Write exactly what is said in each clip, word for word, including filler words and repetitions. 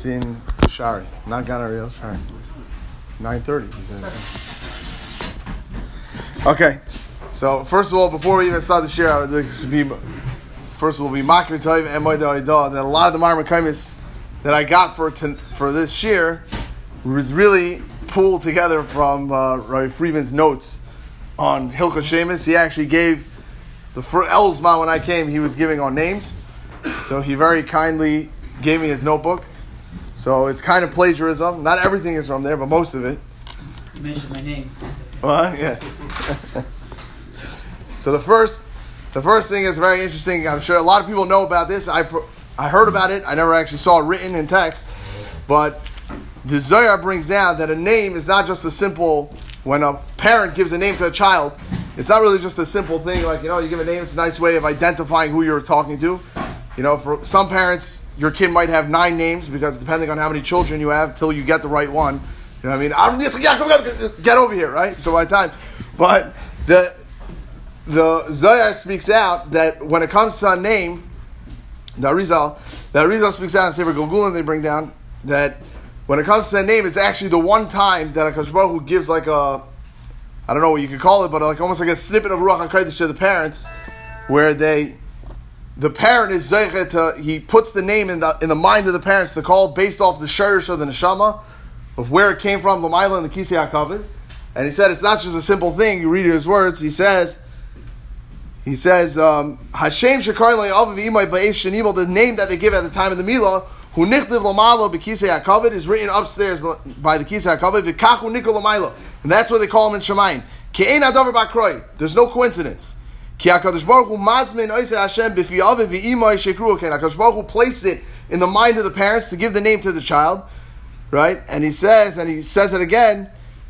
It's in Shari, not Gan Ariel, Shari. nine thirty. Okay, so first of all, before we even start the share, I would like to be, first of all, be Makir Tov and Moed Aidah, that a lot of the Marmar Kaimis that I got for to, for this share was really pulled together from uh, Rabbi Friedman's notes on Hilchos Shemus. He actually gave the first Elzman when I came, he was giving on names, so he very kindly gave me his notebook. So it's kind of plagiarism. Not everything is from there, but most of it. You mentioned my name. Well, yeah. So the first, the first thing is very interesting. I'm sure a lot of people know about this. I, I heard about it. I never actually saw it written in text. But the Zohar brings down that a name is not just a simple, when a parent gives a name to a child, it's not really just a simple thing like, you know, you give a name, it's a nice way of identifying who you're talking to. You know, for some parents, your kid might have nine names because depending on how many children you have, till you get the right one. You know what I mean? I'm just, yeah, come on, get over here, right? So by the time, but the the Zohar speaks out that when it comes to a name, the Arizal, the Arizal speaks out in Sefer Gilgulim, they bring down that when it comes to a name, it's actually the one time that a Akash Baruch Hu gives like a, I don't know what you could call it, but like almost like a snippet of Ruach HaKodesh to the parents, where they, the parent is Zeiche to, he puts the name in the in the mind of the parents to call based off the Shirish of the Neshama, of where it came from, Lamaila and the Kisei HaKavod. And he said it's not just a simple thing. You read his words. He says, he says, um, Hashem Shekarin Le'aviv Imai Ba'esh Shenibel, the name that they give at the time of the Milah, Hu Nichtiv Lamalo B'Kisei HaKavod, is written upstairs by the Kisei HaKavod, V'Kachu Nikol Lamailo. And that's where they call him in Shemayin. Ke'ein Adavar Ba'Kroi. There's no coincidence. Ki HaKadosh Baruch Hu Mazmin Oisei Hashem B'Fi Aviv V'Imai Shekru Ken. HaKadosh Baruch Hu placed it in the mind of the parents to give the name to the child. Right? And he says, and he says it again,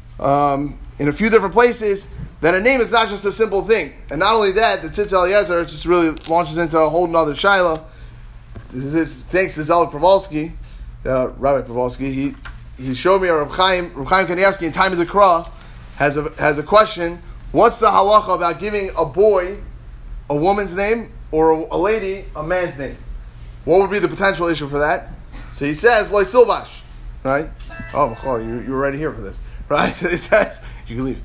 um, in a few different places, that a name is not just a simple thing. And not only that, the Tzitz Eliezer just really launches into a whole nother Shiloh. This is thanks to Zelig Provalsky, uh, Rabbi Provalsky. He he showed me a Reb Chaim, Reb Chaim Kanievsky in Time of the Kra has a has a question. What's the halacha about giving a boy a woman's name or a, a lady a man's name? What would be the potential issue for that? So he says, Loi Silvash. Right? Oh, Michal, you, you were already here for this. Right? He says, you can leave.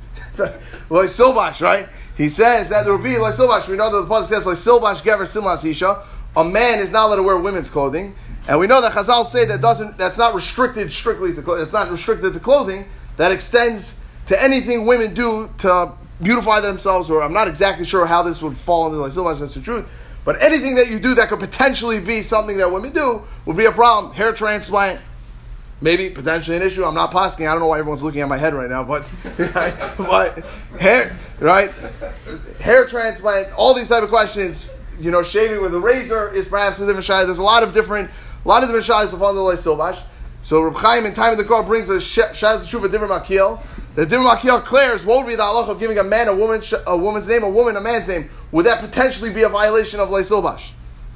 Loi Silvash, right? He says that there will be Loi Silvash. We know that the Pasuk says, Loi Silvash Gever Simlas Isha. A man is not allowed to wear women's clothing. And we know that Chazal say that doesn't that's not restricted strictly to clothing. It's not restricted to clothing. That extends to anything women do to beautify themselves, or I'm not exactly sure how this would fall into Loi Silvash, that's the truth. But anything that you do that could potentially be something that women do would be a problem. Hair transplant, maybe potentially an issue. I'm not posking. I don't know why everyone's looking at my head right now, but right? But hair, right? Hair transplant, all these type of questions. You know, shaving with a razor is perhaps a different shayla. There's a lot of different, a lot of different shaylas to fall under Loi Silvash. So Reb Chaim in Time of the Kra brings a shayla shuv a different makil. The different makil clears what would be the halacha of giving a man a woman a woman's name, a woman a man's name. Would that potentially be a violation of Loi Silvash?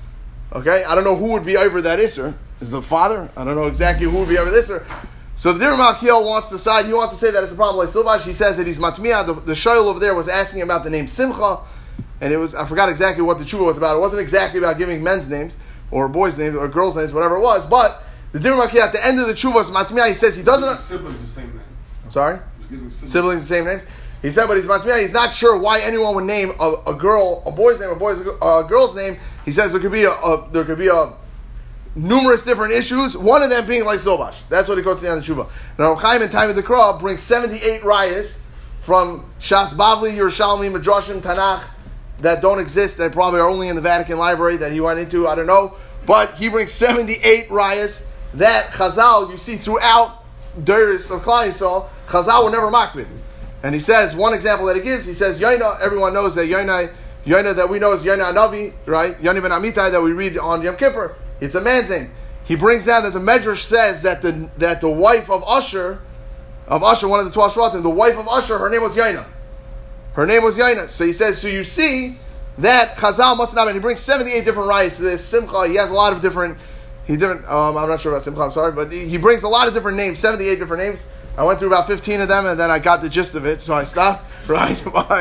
Okay, I don't know who would be over that isser. Is the father? I don't know exactly who would be over this. Or so the different Malkiel wants to decide. He wants to say that it's a problem like Silvash. He says that he's matmiya. The, the shayl over there was asking about the name Simcha, and it was I forgot exactly what the tshuva was about. It wasn't exactly about giving men's names or boys' names or girls' names, whatever it was. But the different Malkiel at the end of the tshuva was matmiya. He says he doesn't. Siblings the same name. I'm sorry. Siblings. siblings the same names. He said, but he's matmiya. He's not sure why anyone would name a, a girl a boy's name, a boy's a girl's name. He says there could be a, a there could be a numerous different issues, one of them being like Silvash. That's what he quotes in the Tshuva. Now, Reb Chaim in Time of the Kra brings seventy-eight rayas from Shas Bavli, Yerushalmi, Midrashim, Tanakh that don't exist, that probably are only in the Vatican Library that he went into, I don't know. But he brings seventy-eight rayas that Chazal, you see throughout Deiris of Klal Yisrael, Chazal were never makbid. And he says, one example that he gives, he says, Yaina, everyone knows that Yaina, Yaina that we know is Yaina Anavi, right? Yaina ben Amitai that we read on Yom Kippur. It's a man's name. He brings down that the Medrash says that the that the wife of Usher, of Usher, one of the twelve Shvatim, the wife of Usher, her name was Yaina. Her name was Yaina. So he says, so you see that Chazal must not have, and he brings seventy-eight different rayas to this. Simcha, he has a lot of different, he different, um, I'm not sure about Simcha, I'm sorry, but he, he brings a lot of different names, seventy-eight different names. I went through about fifteen of them, and then I got the gist of it, so I stopped, right?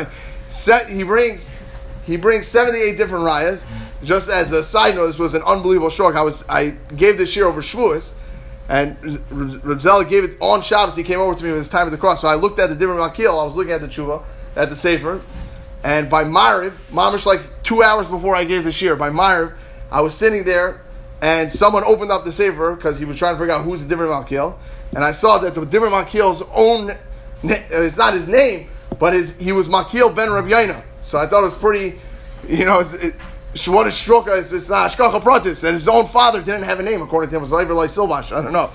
he brings, he brings seventy-eight different rayas. Just as a side note, this was an unbelievable stroke. I was I gave this year over Shavuos, And Reb Zela gave it on Shabbos. He came over to me with his time at the cross. So I looked at the different Makil. I was looking at the tshuva, at the Sefer. And by Mariv, mamish like two hours before I gave the shir, by Mariv, I was sitting there and someone opened up the Sefer because he was trying to figure out who's the different Makil. And I saw that the different Makil's own, it's not his name, but his, he was Makil ben Reb Yaina. So I thought it was pretty, you know, it's, it, what is Shtroka? It's, it's not Ashkacha Pratis. That his own father didn't have a name, according to him. It was Leiver Lai Silvash. I don't know.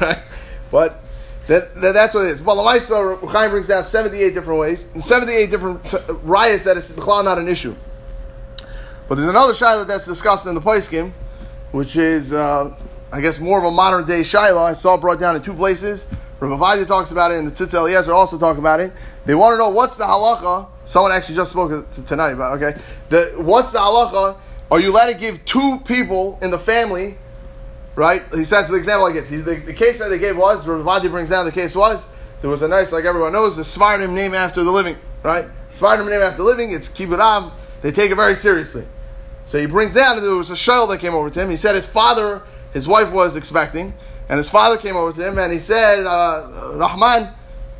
But that, that, that's what it is. Well, Lamaisa, Chaim brings down seventy-eight different ways, and seventy-eight different t- riots that is not an issue. But there's another Shaila that's discussed in the Paiskim, which is, uh, I guess, more of a modern day Shaila. I saw it brought down in two places. Rabbi Vadia talks about it, and the Tzitz Eliezer also talk about it. They want to know what's the halacha. Someone actually just spoke to tonight about okay. The what's the halacha? Are you allowed to give two people in the family? Right? He says the example like this. He, the, the case that they gave was Rabbi Vadia brings down the case was there was a nice, like everyone knows, the Svardim name after the living. Right? Svardim name after the living. It's Kibbud Av. They take it very seriously. So he brings down that there was a shayl that came over to him. He said his father, his wife was expecting. And his father came over to him and he said, uh, Rahman,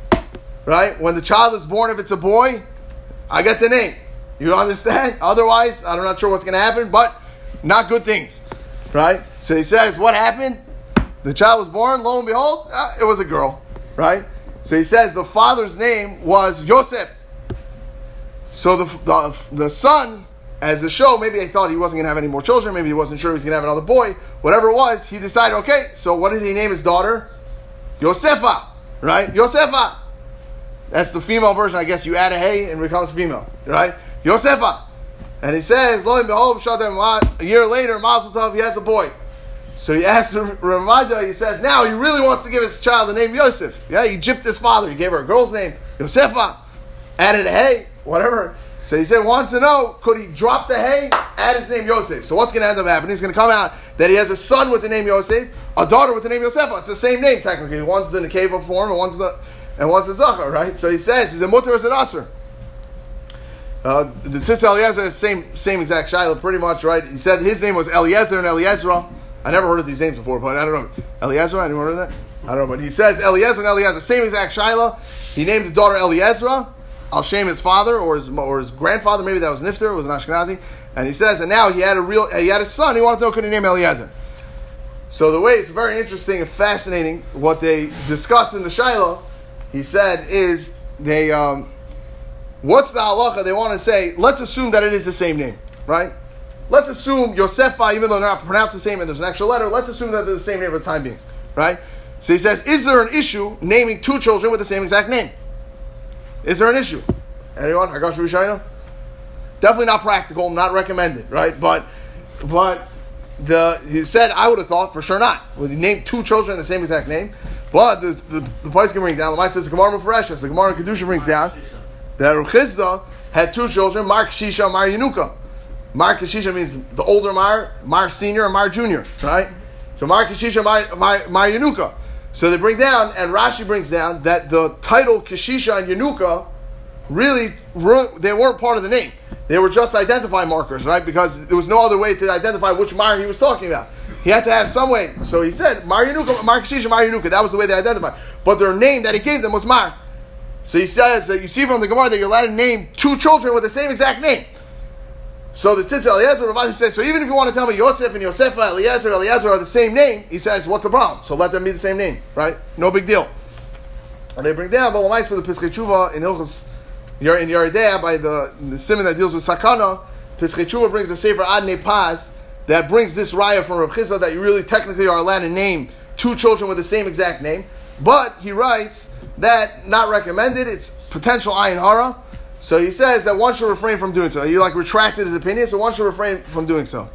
right? When the child is born, if it's a boy, I get the name. You understand? Otherwise, I'm not sure what's going to happen, but not good things, right? So he says, what happened? The child was born, lo and behold, uh, it was a girl, right? So he says the father's name was Yosef. So the the, the son, as the show, maybe he thought he wasn't going to have any more children. Maybe he wasn't sure he was going to have another boy. Whatever it was, he decided, okay, so what did he name his daughter? Yosefa, right? Yosefa. That's the female version. I guess you add a hey and it becomes female, right? Yosefa. And he says, lo and behold, a year later, Mazel Tov, he has a boy. So he asks Ramaja, he says, now he really wants to give his child the name Yosef. Yeah, he gypped his father. He gave her a girl's name, Yosefa. Added a hey, whatever. So he said, wants to know, could he drop the hay, add his name Yosef? So what's going to end up happening? It's going to come out that he has a son with the name Yosef, a daughter with the name Yosefa. It's the same name, technically. One's the Nekeva form, and one's the and one's the Zachar, right? So he says, he's a mutter as an aser. Uh, the Tzitz Eliezer is the same, same exact Shiloh, pretty much, right? He said his name was Eliezer and Eliezra. I never heard of these names before, but I don't know. Eliezer, anyone heard of that? I don't know, but he says Eliezer and Eliezer, same exact Shiloh. He named the daughter Eliezra. I'll shame his father or his or his grandfather. Maybe that was Nifter. It was an Ashkenazi. And he says, and now he had a real, he had a son. He wanted to know, could he name Eliezer? So the way it's very interesting and fascinating what they discuss in the Shiloh, he said, is they, um, what's the halacha? They want to say, let's assume that it is the same name, right? Let's assume Yosefa, even though they're not pronounced the same and there's an extra letter, let's assume that they're the same name for the time being, right? So he says, is there an issue naming two children with the same exact name? Is there an issue? Anyone? Hagash Rishayna? Definitely not practical, not recommended, right? But, but the he said, I would have thought for sure not. Would he name two children the same exact name? But the the, the place can bring down. The Gemara says the Gemara Mufareshus. The Gemara in Kedusha brings down that Rav Chizda had two children, Mar Kishisha, Mar Yenuka. Mar Kishisha means the older Mar, Mar Senior, and Mar Junior, right? So Mar Kishisha, Mar, Mar, Mar Yenuka. So they bring down, and Rashi brings down, that the title Kishisha and Yenuka really, they weren't part of the name. They were just identifying markers, right? Because there was no other way to identify which Mar he was talking about. He had to have some way. So he said, Mar Yenuka, Mar Kishisha, Mar Yenuka. That was the way they identified. But their name that he gave them was Mar. So he says that you see from the Gemara that you're allowed to name two children with the same exact name. So the Tzitz Eliezer, Rav says, so even if you want to tell me Yosef and Yosefa, Eliezer, Eliezer are the same name, he says, what's the problem? So let them be the same name, right? No big deal. And they bring down, Balamaisa, the Piskei Tshuva in Hilchos, in Yeridea, by the, the simon that deals with Sakana, Piskei Tshuva brings a Sefer Adnei Paz that brings this raya from Rav Chizda that you really technically are allowed to name two children with the same exact name. But he writes that not recommended, it's potential ayin hara. So he says that one should refrain from doing so. He like retracted his opinion, so one should refrain from doing so.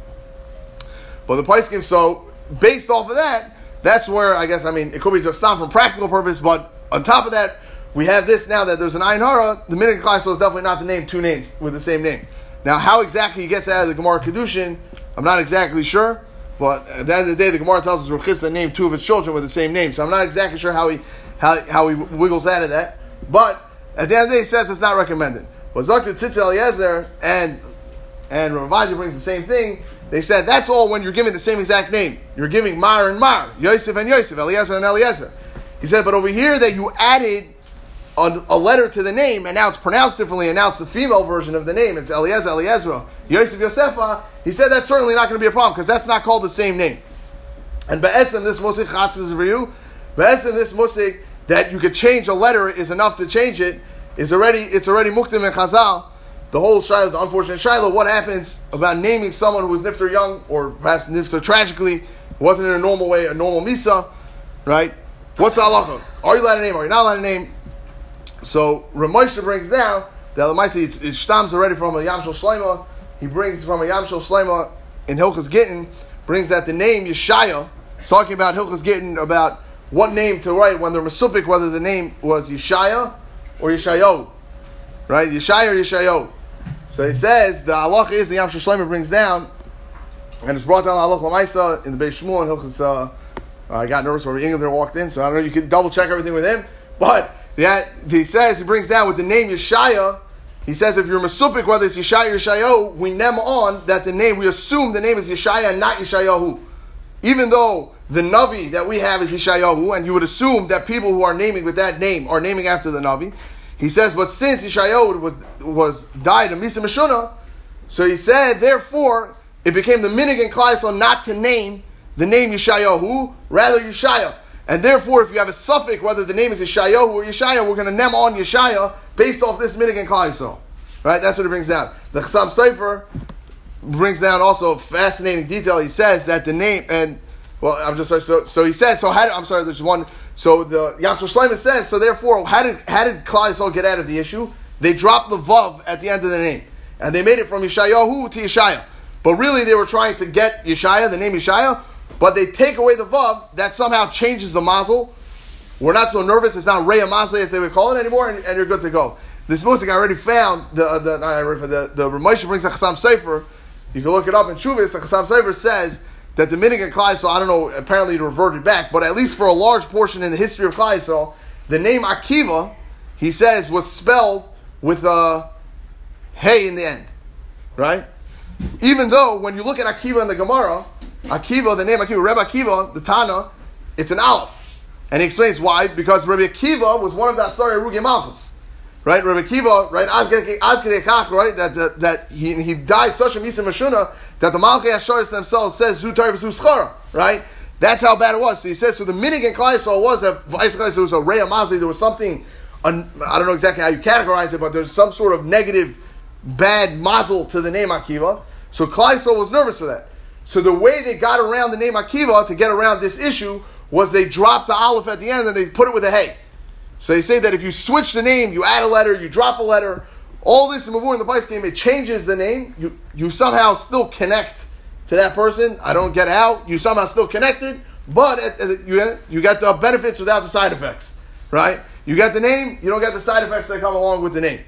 But the Paiskim, so based off of that, that's where I guess I mean it could be just not from practical purpose, but on top of that, we have this now that there's an ayin hara. The minhag class is definitely not to name two names with the same name. Now, how exactly he gets out of the Gemara Kedushin, I'm not exactly sure. But at the end of the day, the Gemara tells us Rav Chizda named two of his children with the same name. So I'm not exactly sure how he how how he wiggles out of that. But at the end of the day, he says it's not recommended. But Zakta Tzitz Eliezer and and Rav Vadia brings the same thing. They said that's all when you're giving the same exact name. You're giving Mar and Mar, Yosef and Yosef, Eliezer and Eliezer. He said, but over here that you added a, a letter to the name, and now it's pronounced differently, and now it's the female version of the name. It's Eliezer, Eliezer, Yosef, Yosefa. He said that's certainly not going to be a problem, because that's not called the same name. And Be'etzem, this musik chatzis is for you. Be'etzem, this musik, that you could change a letter is enough to change it, is already, it's already muktim and chazal. The whole Shiloh, the unfortunate Shiloh, what happens about naming someone who was nifter young, or perhaps nifter tragically, wasn't in a normal way, a normal misa, right? What's the halacha? Are you allowed to name? Are you not allowed to name? So Ramosha brings down that the Maisi, it's, it stams already from a Yamshel Shleima. He brings from a Yamshel Shleima in Hilchas Gittin, brings that the name Yeshaya, he's talking about Hilchas Gittin, about what name to write when they're Mesupik, whether the name was Yeshaya or Yeshayo, right? Yeshaya or Yeshayo. So he says, the halacha is, the Yamshel Shleima brings down, and it's brought down the halacha l'maisa in the Beis Shmuel, and Hilchas, uh, I got nervous when England walked in, so I don't know, you can double check everything with him, but yeah, he says, he brings down with the name Yeshaya, he says if you're Mesupik, whether it's Yeshaya or Yeshayo, we nem on that the name, we assume the name is Yeshaya and not Yeshayahu. Even though the Navi that we have is Yeshayahu, and you would assume that people who are naming with that name are naming after the Navi, he says, but since Yeshayahu was, was died of Misa Meshuna, so he said, therefore, it became the minig in Klal Yisrael not to name the name Yeshayahu, rather Yeshaya. And therefore, if you have a suffix, whether the name is Yeshayahu or Yeshaya, we're going to nem on Yeshaya based off this minig in Klal Yisrael. Right? That's what it brings down. The Chassam Sofer brings down also a fascinating detail. He says that the name, and, well, I'm just sorry, so, so he says, so how did, I'm sorry, there's one, so the Yamshel Shleima says, so therefore, how did, how did Klal Yisrael get out of the issue? They dropped the Vav at the end of the name. And they made it from Yeshayahu to Yeshaya. But really, they were trying to get Yeshaya, the name Yeshaya, but they take away the Vav, that somehow changes the mazel. We're not so nervous, it's not Reya Mazel as they would call it anymore, and, and you're good to go. This musik I already found, the the not already, the, the Ramosha brings a Chassam Sofer, you can look it up in Shuvas, the Chassam Sofer says that the minig in Klal Yisrael, I don't know, apparently it reverted back, but at least for a large portion in the history of Klal Yisrael, the name Akiva, he says, was spelled with a hey in the end, right? Even though, when you look at Akiva in the Gemara, Akiva, the name Akiva, Rebbe Akiva, the Tana, it's an Aleph. And he explains why, because Rebbe Akiva was one of the Asari Rugi Malchus. Right? Rebbe Akiva, right? Ad Kedei Kach, right? That, that, that he, he died such a Misa Mashuna that the Malchi Asharis themselves says, Zu Tarif Zu Schara, right? That's how bad it was. So he says, so the minig in Klal Yisrael was that there was a Reya Mazli, there was something, I don't know exactly how you categorize it, but there's some sort of negative, bad mazel to the name Akiva. So Klal Yisrael was nervous for that. So the way they got around the name Akiva to get around this issue was they dropped the aleph at the end and they put it with a hey. So they say that if you switch the name, you add a letter, you drop a letter, all this in Mavur in the Bais game, it changes the name. You you somehow still connect to that person. I don't get how. You somehow still connected, but at, at, you, you got the benefits without the side effects. Right? You got the name, you don't get the side effects that come along with the name.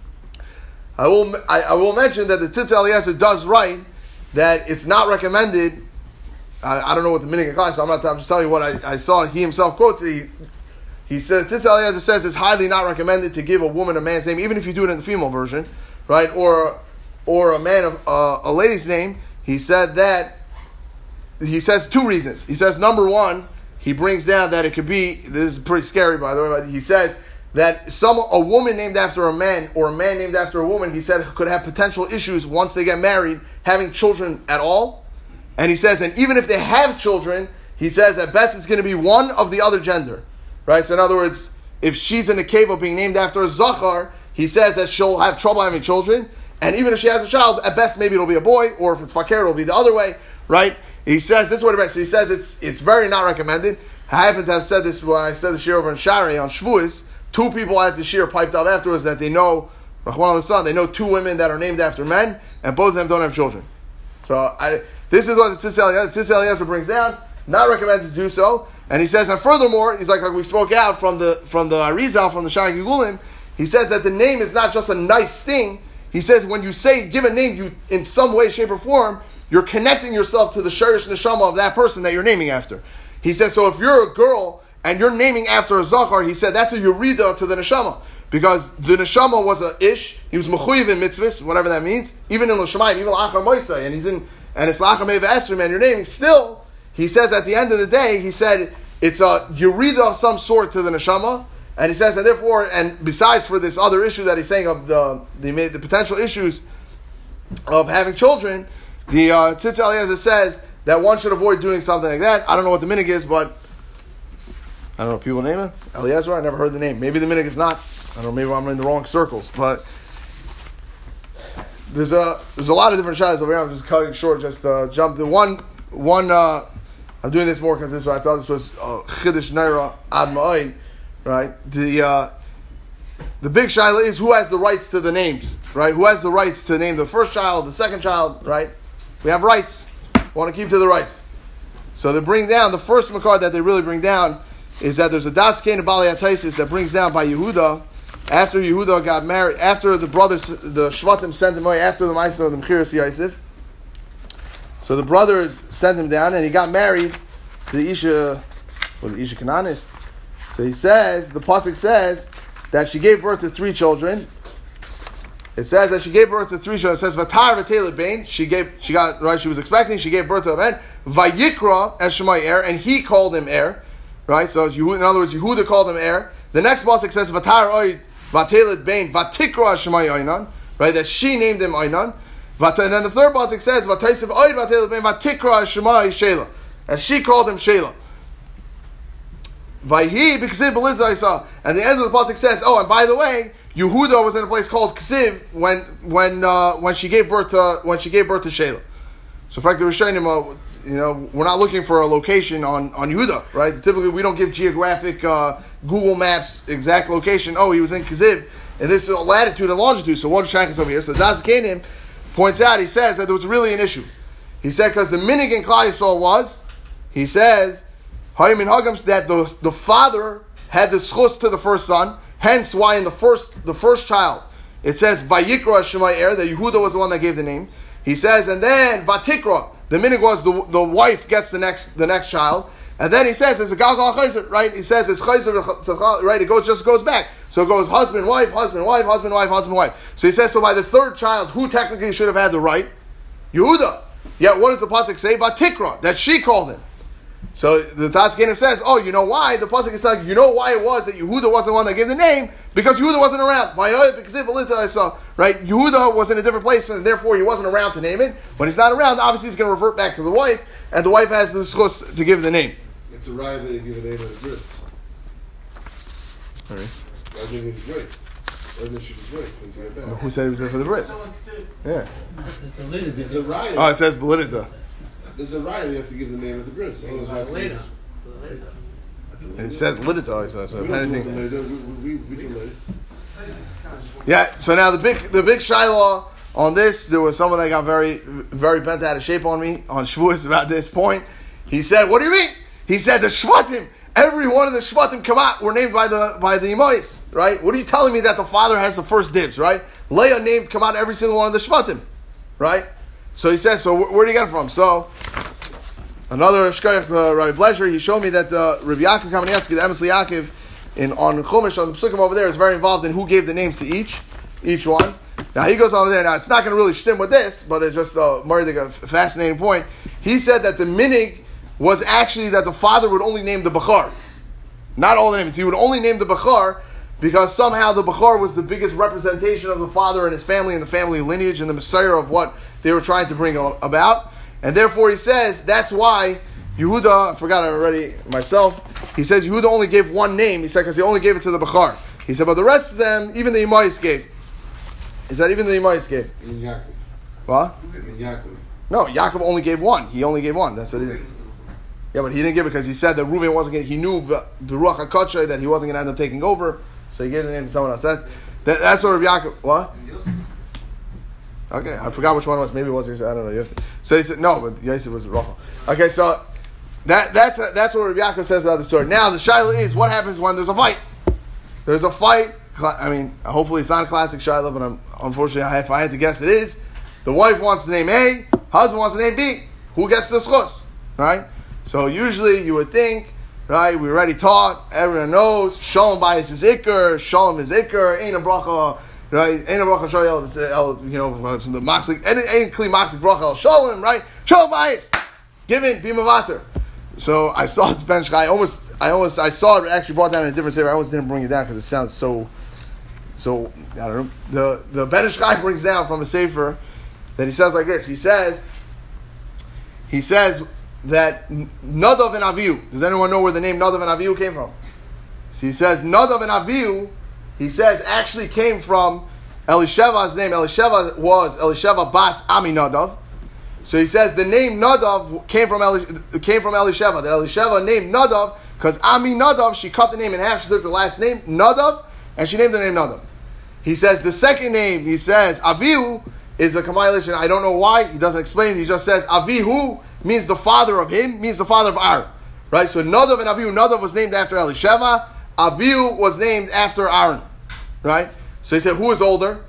I will I, I will mention that the Tzitz Eliezer does write that it's not recommended. I, I don't know what the minig in Klal, so I'm not. I'm just telling you what I, I saw. He himself quotes. He he says Tzitz Eliezer says it's highly not recommended to give a woman a man's name, even if you do it in the female version, right? Or or a man of uh, a lady's name. He said that. He says two reasons. He says number one, he brings down that it could be. This is pretty scary, by the way. But he says that some a woman named after a man or a man named after a woman, he said, could have potential issues once they get married, having children at all. And he says, and even if they have children, he says at best it's going to be one of the other gender. Right? So in other words, if she's in the cave of being named after a Zachar, he says that she'll have trouble having children. And even if she has a child, at best maybe it'll be a boy, or if it's Fakir, it'll be the other way. Right? He says, this is what it makes. So he says it's it's very not recommended. I happen to have said this when I said the shir over in Shari on Shavuos. Two people at the shir piped up afterwards that they know, Rahman al-Islam, they know two women that are named after men, and both of them don't have children. So I, this is what the Tzitz Eliezer brings down. Not recommended to do so. And he says, and furthermore, he's like, like we spoke out from the from the Arizal, from the Shari Gigulim, he says that the name is not just a nice thing. He says when you say, give a name, you in some way, shape, or form, you're connecting yourself to the Sherish Neshama of that person that you're naming after. He says, so if you're a girl and you're naming after a Zachar, he said that's a Yurida to the Neshama. Because the Neshama was a Ish, he was Mechuyev in mitzvahs, whatever that means, even in L'Shamayim, even L'Achar Moisei, and he's in and it's Lachamei V'Esrim, and you're naming, still, he says at the end of the day, he said, it's a Yerida of some sort to the Neshama, and he says, and therefore, and besides for this other issue that he's saying of the the, the potential issues of having children, the uh, Tzitz Eliezer says that one should avoid doing something like that. I don't know what the minig is, but I don't know if people name it. Eliezer, I never heard the name. Maybe the minig is not. I don't know, maybe I'm in the wrong circles, but there's a there's a lot of different shadows over here. I'm just cutting short, just uh, jump. The one, one uh, I'm doing this more because this I thought this was uh, Chiddush Naira Ad Ma'ayin, right? The uh, the big shaila is who has the rights to the names, right? Who has the rights to name the first child, the second child, right? We have rights. We want to keep to the rights. So they bring down, the first makar that they really bring down is that there's a Das Kain Bali Ataisis that brings down by Yehuda, after Yehuda got married, after the brothers, the Shvatim sent him away, after the Ma'aseh of the Mechiras Yosef. So the brothers sent him down, and he got married to the Isha, was it Isha Cananis? So he says, the pasuk says that she gave birth to three children. It says that she gave birth to three children. It says Vatar V'Teled Bain. She gave, she got right. She was expecting. She gave birth to a man. Vayikra as Shemai Er, and he called him Er. Right. So Yehuda, in other words, Yehuda called him Er. The next pasuk says Vatar Oid Vateled Bain Vatikra as Shemai Einan. Right. That she named him Einan. And then the third pasuk says Vataisev Oid Vateled Bain Vatikra as Shemai Shela, and she called him Shela. Vayhi b'Ksiv b'Lidda. And the end of the pasuk says, oh, and by the way, Yehuda was in a place called Ksiv when when uh, when she gave birth to when she gave birth to Shela. So, in fact, the Rishonim, uh, you know, we're not looking for a location on, on Yehuda, right? Typically, we don't give geographic uh, Google Maps exact location. Oh, he was in Ksiv in this latitude and longitude. So, what is Shakas over here? So, Das Kanim points out. He says that there was really an issue. He said because the minig in Klal Yisrael was, he says, that the the father had the schus to the first son. Hence, why in the first the first child it says Vayikra Shemai Er, that Yehuda was the one that gave the name. He says, and then Vatikra, the minig was the the wife gets the next the next child, and then he says it's a Galgal Chayzer, right? He says it's Chayzer, right? It goes just goes back, so it goes husband wife husband wife husband wife husband wife. So he says, so by the third child, who technically should have had the right? Yehuda. Yet what does the pasuk say? Vatikra, that she called him. So the Tas Kanim says, oh, you know why? The pasuk is telling you, you know why it was that Yehuda wasn't the one that gave the name? Because Yehuda wasn't around. Right? Yehuda was in a different place, and therefore he wasn't around to name it. When he's not around, obviously he's going to revert back to the wife, and the wife has the schus to give the name. It's a right that you give a name of the bris. All right. Why didn't he was great? Why didn't she was great? Who said he was there for the bris? Yeah. It's a right. Oh, it says Belidita. There's a right you have to give the name of the bris. Later. It says Lidita, so We if don't do anything. it later. We, we, we can later. Yeah, so now the big the big Shiloh on this, there was someone that got very very bent out of shape on me on Shavuos about this point. He said, what do you mean? He said the Shvatim, every one of the Shvatim Kamat were named by the by the Imais, right? What are you telling me that the father has the first dibs, right? Leah named Kamat every single one of the Shvatim, right? So he says, so where, where do you get it from? So another Shkoyach, uh, Rabbi Blecher, he showed me that uh, Rabbi Yaakov Kamenetsky, the Emes Yaakov, in on Chumash on the Psukim over there, is very involved in who gave the names to each each one. Now he goes over there. Now it's not going to really stem with this, but it's just a uh, fascinating point. He said that the minig was actually that the father would only name the Bachar, not all the names. He would only name the Bachar because somehow the Bachar was the biggest representation of the father and his family and the family lineage and the Messiah of what they were trying to bring about. And therefore he says that's why Yehuda, I forgot it already myself, he says Yehuda only gave one name. He said because he only gave it to the Bachar. He said, but the rest of them, even the Imais gave. He said even the Imais gave. In Yaakov. What? In Yaakov. No, Yaakov only gave one. He only gave one. That's what he did. Yeah, but he didn't give it because he said that Reuven wasn't going to, he knew the Ruach HaKodshay that he wasn't going to end up taking over. So he gave the name to someone else. That, that, that's sort of Yaakov. What? Okay, I forgot which one it was. Maybe it was, I don't know. So he said, no, but Yosef was Rachel. Okay, so that that's that's what Rabbi Yaakov says about the story. Now, the Shiloh is, what happens when there's a fight? There's a fight. I mean, hopefully it's not a classic Shiloh, but I'm, unfortunately, I, if I had to guess, it is. The wife wants to name A, husband wants to name B. Who gets the schus? Right? So usually you would think, right, we already taught, everyone knows, Shalom Bayis is Iker, Shalom is Iker, Ein a Bracha, right? Ain't a bracha shoyel, you know, from the maksik, ain't kli maksik bracha el sholem, right? Sholem bayis, given bimavater. So I saw the Ben Shchai. I almost, I almost, I saw it actually brought down in a different sefer. I almost didn't bring it down because it sounds so, so I don't know. The the Ben Shchai brings down from a sefer that he says like this. He says, he says that Nadav and Avihu. Does anyone know where the name Nadav and Avihu came from? So he says Nadav and Avihu. He says actually came from Elisheva's name. Elisheva was Elisheva Bas Ami Nadav. So he says the name Nadav came from Eli, came from Elisheva. That Elisheva named Nadav because Ami Nadav, she cut the name in half. She took the last name Nadav and she named the name Nadav. He says the second name, he says Avihu, is the compilation. I don't know why. He doesn't explain. He just says Avihu means the father of him, means the father of Aaron. Right? So Nadav and Avihu. Nadav was named after Elisheva. Avihu was named after Aaron. Right? So he said, who is older?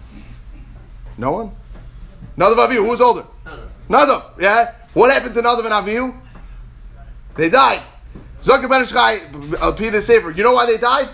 No one? Nadav Avihu. Who is older? Nadav, yeah? What happened to Nadav and Avihu? They died. Zakir Ben Shchai, I'll repeat the sefer. You know why they died?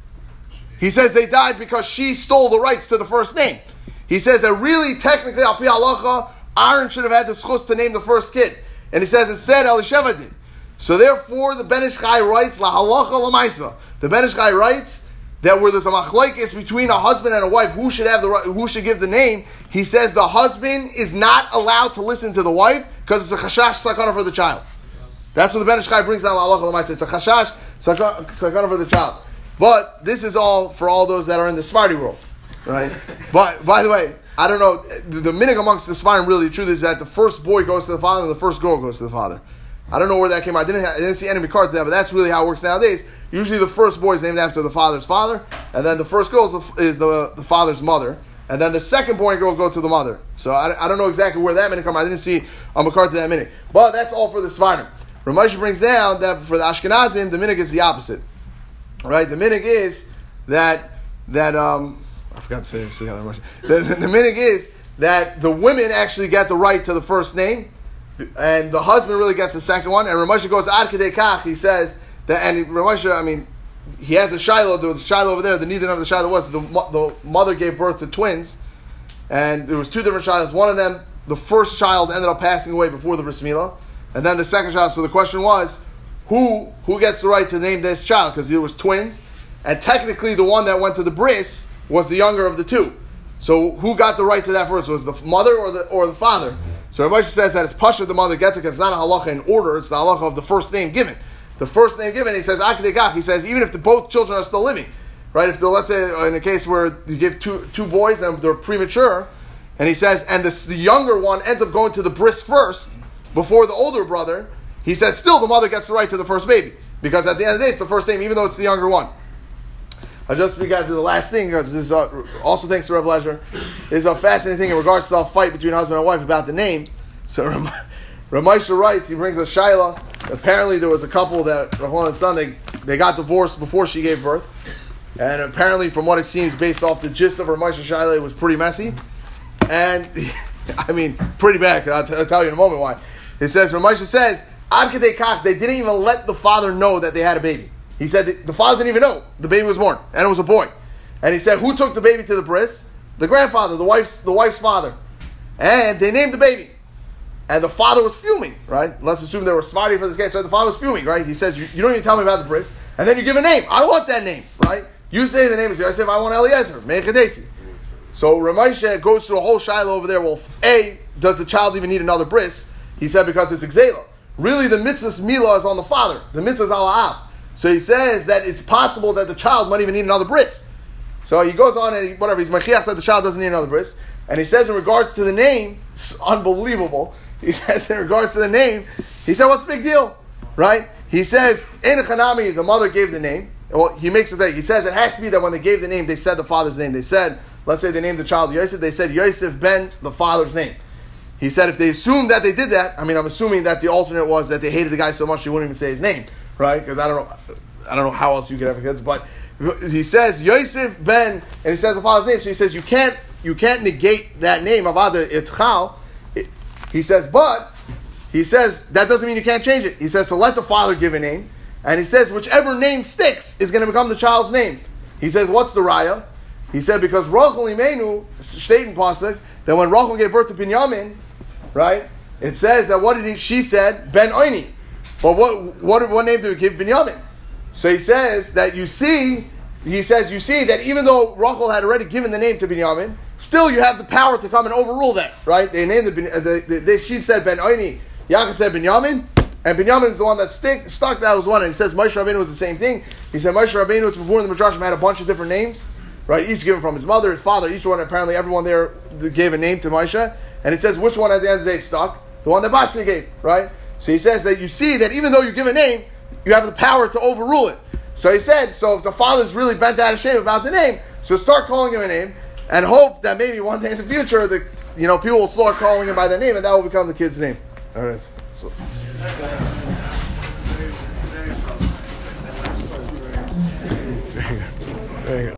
He says they died because she stole the rights to the first name. He says that really, technically, al pi halacha, Aaron should have had the schus to name the first kid. And he says instead, Elisheva did. So therefore, the Ben Shchai writes, la halacha la maisa. The Ben Shchai writes that where there's a machlokes between a husband and a wife, who should have the who should give the name. He says the husband is not allowed to listen to the wife because it's a chashash sakana for the child. That's what the Ben Shchai brings down. It's a chashash sakana for the child. But this is all for all those that are in the Sephardi world, right? But by the way, I don't know. The, the minhag amongst the Sephardim, really, the truth is that the first boy goes to the father and the first girl goes to the father. I don't know where that came out. I didn't, have, I didn't see any regard to that, but that's really how it works nowadays. Usually the first boy is named after the father's father, and then the first girl is the, is the, the father's mother, and then the second boy and girl go to the mother. So I, I don't know exactly where that minute comes. I didn't see a regard to that minute. But that's all for the Sephardim. Ramesh brings down that for the Ashkenazim, the minhag is the opposite. Right? The minhag is that, that um, I forgot to say this. The, the, the minhag is that the women actually get the right to the first name, and the husband really gets the second one. And Ramesh goes, Ad Kedei Kach, he says, that, and Ramesh, I mean, he has a Shiloh, there was a Shiloh over there, the neither of the Shiloh was, the, the mother gave birth to twins, and there was two different Shilohs. One of them, the first child ended up passing away before the Bris Milah, and then the second child, so the question was, who who gets the right to name this child? Because it was twins, and technically the one that went to the Bris was the younger of the two. So who got the right to that first? Was the mother or the or the father? So Ramesh says that it's Pasha the mother gets it because it's not a halacha in order, it's the halacha of the first name given. The first name given, he says, Akdei Gach, he says, even if the, both children are still living, right? If they're, let's say, in a case where you give two two boys and they're premature, and he says, and the, the younger one ends up going to the bris first, before the older brother, he said, still the mother gets the right to the first baby. Because at the end of the day, it's the first name, even though it's the younger one. I just forgot to the last thing, because this is uh, also thanks to Reb Lezer, is a fascinating thing in regards to the fight between husband and wife about the name. So Ramesha writes, he brings a Shaila. Apparently there was a couple that, Rahman and son, they, they got divorced before she gave birth. And apparently from what it seems, based off the gist of Ramesha Shaila, it was pretty messy. And, I mean, pretty bad, I'll, t- I'll tell you in a moment why. It says, Ramesha says, Ad Kedei Kach, they didn't even let the father know that they had a baby. He said that the father didn't even know the baby was born, and it was a boy. And he said, who took the baby to the bris? The grandfather, the wife's the wife's father. And they named the baby. And the father was fuming, right? Let's assume they were smarty for this case. So the father was fuming, right? He says, you, you don't even tell me about the bris, and then you give a name. I want that name, right? You say the name is Yosef, I want Eliezer, Mechadesi. So Ramesha goes through a whole shiloh over there. Well, A, does the child even need another bris? He said, because it's Exela. Really, the mitzvah's milah is on the father. The mitzvah's ala av. So he says that it's possible that the child might even need another bris. So he goes on and he, whatever, he's machiach that the child doesn't need another bris. And he says in regards to the name, it's unbelievable. He says in regards to the name, he said, what's the big deal? Right? He says, Ein Chanami, the mother gave the name. Well, he makes it that, he says it has to be that when they gave the name, they said the father's name. They said, let's say they named the child Yosef, they said Yosef ben the father's name. He said if they assumed that they did that, I mean, I'm assuming that the alternate was that they hated the guy so much they wouldn't even say his name. Right? Because I don't know, I don't know how else you could have kids, but he says Yosef ben, and he says the father's name. So he says you can't, you can't negate that name Avada Itzchal. He says, but he says that doesn't mean you can't change it. He says so let the father give a name, and he says whichever name sticks is going to become the child's name. He says what's the raya? He said because Rachel Imenu stated in pasuk that when Rachel gave birth to Binyamin, right? It says that what did he, she said Ben Oini, but what what what name did we give Binyamin? So he says that you see, he says you see that even though Rachel had already given the name to Binyamin, still you have the power to come and overrule that, right? They named the, the, the, the she said Ben Oini, Yaakov said Binyamin, and Binyamin is the one that stick, stuck. That was one, and he says Moshe Rabbeinu was the same thing. He said Moshe Rabbeinu, it's before in the Midrashim, had a bunch of different names, right? Each given from his mother, his father. Each one, apparently, everyone there gave a name to Moshe, and it says which one at the end of the day stuck. The one that Basri gave, right? So he says that you see that even though you give a name, you have the power to overrule it. So he said, so if the father's really bent out of shame about the name, so start calling him a name and hope that maybe one day in the future, the you know people will start calling him by that name, and that will become the kid's name. All right. So. Very good. Very good.